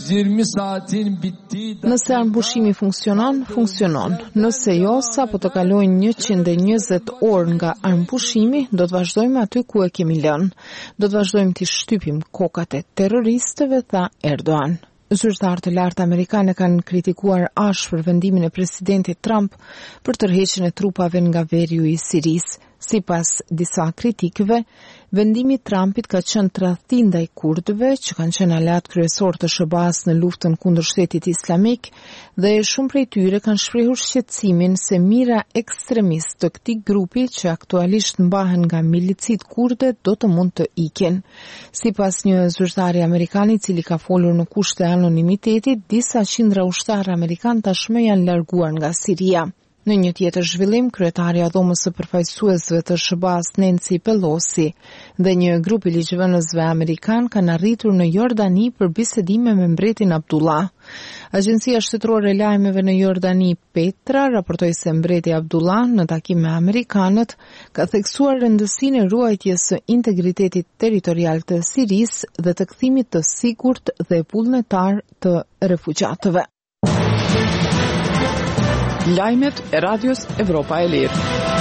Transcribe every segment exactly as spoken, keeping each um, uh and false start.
yirmi saatin bittiği... Nëse armbushimi funksionon, funksionon. Nëse jo, sa po të kalojnë njëqind e njëzet orë nga armbushimi, do të vazhdojmë aty ku e kemi lënë. Do të vazhdojmë të shtypim kokat e terroristëve, tha Erdogan. Zyrtarë të lartë amerikane kanë kritikuar ashpër vendimin e presidentit Trump për tërheqjen e trupave nga veriu i Sirisë. Sipas disa kritikëve, vendimi i Trumpit ka qenë tradhti ndaj kurdëve, që kanë qenë aleat kryesor të S B A-s në luftën kundër shtetit islamik, dhe shumë prej tyre kanë shprehur shqetësimin se mira ekstremistë të këtij grupi, që aktualisht mbahen nga milicit kurde, do të mund të ikin. Sipas një zyrtari amerikan i cili ka folur në kushte anonimiteti, disa qindra ushtarë amerikan tashmë janë larguar nga Siria. Në një tjetër zhvillim, kryetari i dhomës së përfaqësuesve të S B A-s Nancy Pelosi dhe një grup i ligjvënësve amerikan kanë arritur në Jordani për bisedime me mbretin Abdullah. Agjencia shtetërore e lajmeve në Jordani, Petra, raportoi se mbreti Abdullah në takim me amerikanët ka theksuar rëndësinë e ruajtjes së integritetit territorial të Sirisë dhe të kthimit të sigurt dhe vullnetar të refugjatëve. Lajmet e Radios Evropa e Lirë.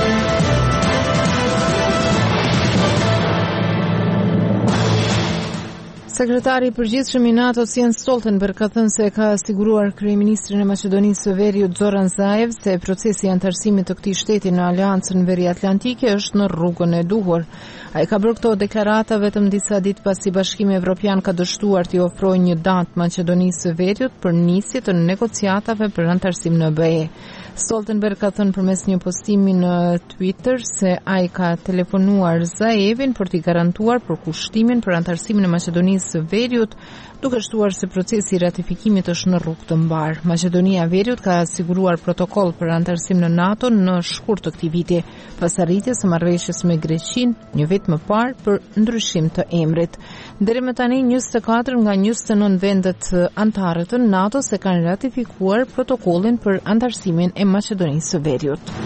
Sekretari i përgjithshëm i NATO-s Jens Stoltenberg ka thënë se ka siguruar kryeministrin e Maqedonisë së Veriut Zoran Zaev se procesi i antarësimit të këtij shteti në Aleancën Veriatlantike është në rrugën e duhur. Ai ka bërë këto deklarata vetëm disa ditë pasi Bashkimi Evropian ka dështuar t'i ofrojë një datë Maqedonisë së Veriut për nisje të negociatave për antarësim në B E. Stoltenberg ka thënë përmes një postimi në Twitter se ai ka telefonuar Zaevin për t'i garantuar përkushtimin për antarësimin e Maqedonisë së Veriut, duke shtuar se procesi i ratifikimit është në rrugë të mbar. Maqedonia e Veriut ka siguruar protokoll për antarësim në NATO në shkurt të këtij viti, pas arritjes së marrëveshjes me Greqinë një vit më parë për ndryshim të emrit. Deri më tani njëzet e katër nga njëzet e nëntë vendet anëtare të NATO-s e kanë ratifikuar protokollin për antarësimin e Maqedonisë së Veriut.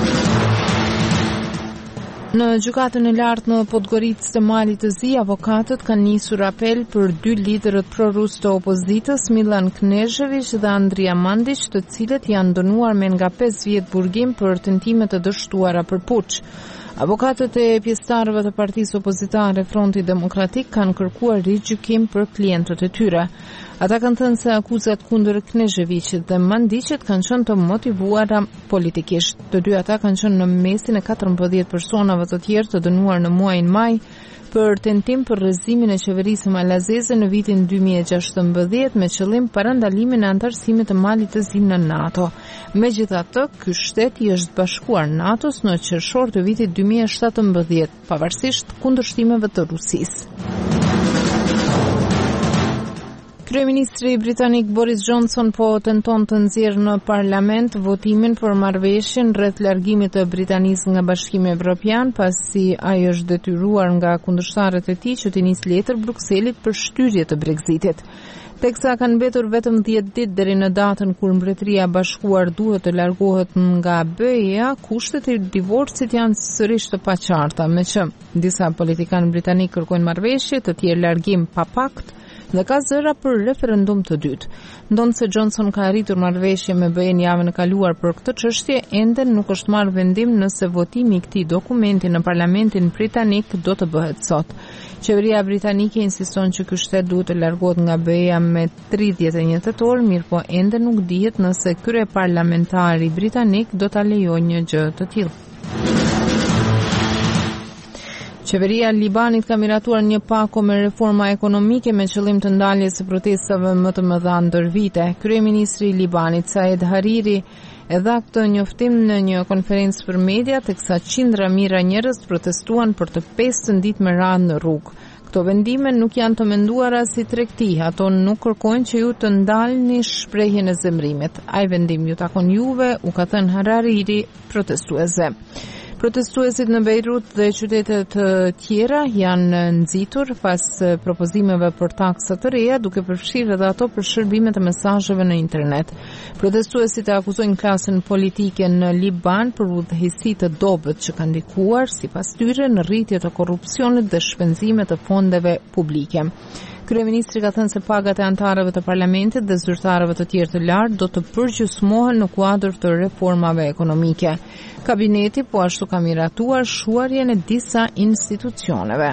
Në gjykatën e lartë në Podgoricë të Malit të Zi, avokatët kanë nisur apel për dy liderët prorus të opozitës, Milan Knežević dhe Andrija Mandić, të cilët janë dënuar me nga pesë vjet burgim për tentime të dështuara për puç. Avokatët e pjesëtarëve të partisë opozitare Fronti Demokratik kanë kërkuar rigjykim për klientët e tyre. Ata kanë thënë se akuzat kundër Kneževićit dhe Mandićit kanë qenë të motivuara politikisht. Të dy ata kanë qenë në mesin e katërmbëdhjetë personave të tjerë të dënuar në muajin maj për tentim për rrëzimin e qeverisë malazeze në vitin dy mijë e gjashtëmbëdhjetë me qëllim parandalimin e antarësimit të Malit të Zi në NATO. Megjithatë, ky shtet i është bashkuar NATO-s në qershor të vitit dy mijë e shtatëmbëdhjetë, pavarësisht kundërshtimeve të Rusisë. Kryeministri britanik Boris Johnson po tenton të nxjerrë në parlament votimin për marrëveshjen rreth largimit të Britanisë nga Bashkimi Evropian, pasi ai është detyruar nga kundërshtarët e tij që t'i nisë letër Brukselit për shtyrje të Brexitit. Teksa kanë mbetur vetëm dhjetë ditë deri në datën kur Mbretëria e Bashkuar duhet të largohet nga B E-a, kushtet e divorcit janë sërish të paqarta, meqë disa politikanë britanik kërkojnë marrëveshje, të tjerë largim pa pakt dhe ka zëra për referendum të dytë. Ndonë se Johnson ka arritur marrëveshje me B E-n javën e kaluar për këtë çështje, ende nuk është marrë vendim nëse votimi i këtij dokumenti në Parlamentin britanik do të bëhet sot. Qeveria britanike insiston që ky shtet duhet të largohet nga B E-a me tridhjetë e një tetor, mirë po ende nuk dihet nëse kryeparlamentari britanik do ta lejojë një gjë të tillë. Qeveria e Libanit ka miratuar një pako me reforma ekonomike me qëllim të ndaljes së protestave më të mëdha ndër vite. Kryeministri i Libanit Saed Hariri e dha këtë njoftim në një konferencë për media, teksa qindra mijëra njerëz protestuan për të pesën ditë me radhë në rrugë. Këto vendime nuk janë të menduara si tregti, ato nuk kërkojnë që ju të ndalni shprehjen e zemrimit. Ai vendim ju takon juve, u ka thënë Hariri protestuesve. Protestuesit në Beirut dhe qytete të tjera janë nxitur pas propozimeve për taksa të reja, duke përfshirë edhe ato për shërbimet e mesazheve në internet. Protestuesit e akuzojnë klasën politike në Liban për udhëheqësi të dobët që kanë ndikuar sipas tyre në rritje të korrupsionit dhe shpenzime të fondeve publike. Kryeministri ka thënë se pagat e anëtarëve të parlamentit dhe zyrtarëve të tjerë të lartë do të përgjysmohen në kuadër të reformave ekonomike. Kabineti po ashtu ka miratuar shuarjen e disa institucioneve.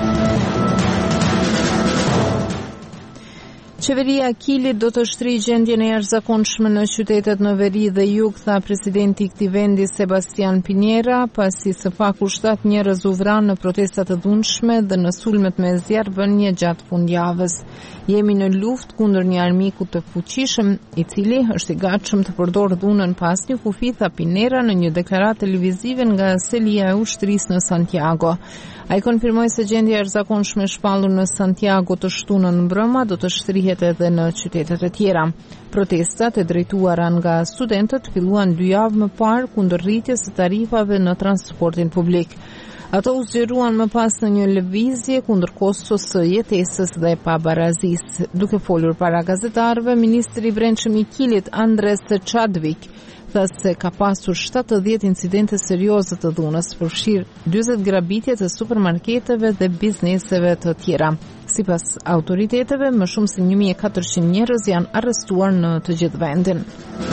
Qeveria e Kilit do të shtrijë gjendjen e jashtëzakonshme në qytetet në veri dhe jug, tha presidenti i këtij vendi Sebastian Pinera, pasi së paku shtat njerëz u vranë në protesta të dhunshme dhe në sulmet me zjarrvënie gjatë fundjavës. Jemi në luftë kundër një armiku të fuqishëm, i cili është i gatshëm të përdorë dhunën pas një kufi, tha Pinera në një deklaratë televizive nga selia e ushtrisë në Santiago. Ai konfirmoi se gjendja e jashtëzakonshme e shpallur në Santiago të shtunën mbrëma do të shtrihet edhe në qytetet e tjera. Protestat e drejtuara nga studentët filluan dy javë më parë kundër rritjes së tarifave në transportin publik. Ato u zgjeruan më pas në një lëvizje kundër kostos së jetesës dhe pabarazisë. Duke folur para gazetarëve, ministri i brendshëm i Kilit Andres Chadwick tha se ka pasur shtatëdhjetë incidente serioze të dhunës, përfshirë dyzet grabitje të supermarketeve dhe bizneseve të tjera. Sipas autoriteteve, më shumë se një mijë e katërqind njerëz janë arrestuar në të gjithë vendin.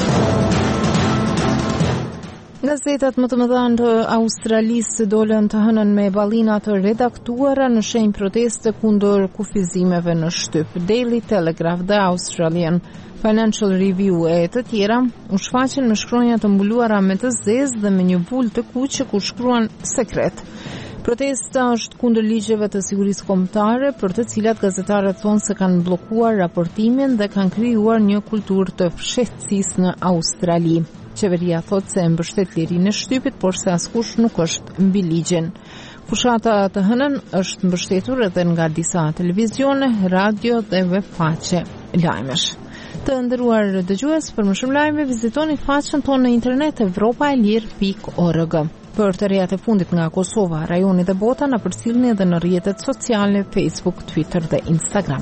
Gazetat më të mëdha të Australisë dolën të hënën me ballina të redaktuara në shenjë proteste kundër kufizimeve në shtyp. Daily Telegraph dhe Australian Financial Review e të tjera u shfaqen me shkronja të mbuluara me të zezë dhe me një bul të kuqe ku shkruan sekret. Protesta është kundër ligjeve të sigurisë kombëtare, për të cilat gazetarët thonë se kanë bllokuar raportimin dhe kanë krijuar një kulturë të fshehtësisë në Australi. Qeveria thotë se mbështet lirinë e shtypit, por se askush nuk është mbi ligjin. Fushata të hënën është mbështetur edhe nga disa televizione, radio dhe webfaqe lajmesh. Të nderuar dëgjues, për më shumë lajme vizitoni faqen tonë në internet evropaelir pikë org. Për të rejat e fundit nga Kosova, rajoni dhe bota, na përcjellni edhe në rrjetet sociale Facebook, Twitter dhe Instagram.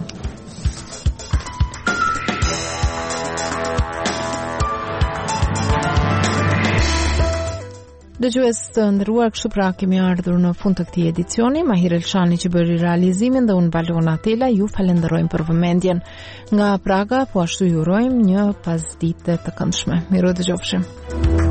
Dëgjues të nderuar, kështu pra kemi ardhur në fund të këtij edicioni. Mahir Elshani që bëri realizimin dhe unë Balona Tela ju falenderojmë për vëmendjen. Nga Praga po ashtu ju urojmë një pasditë të këndshme. Mirë dëgjofshim.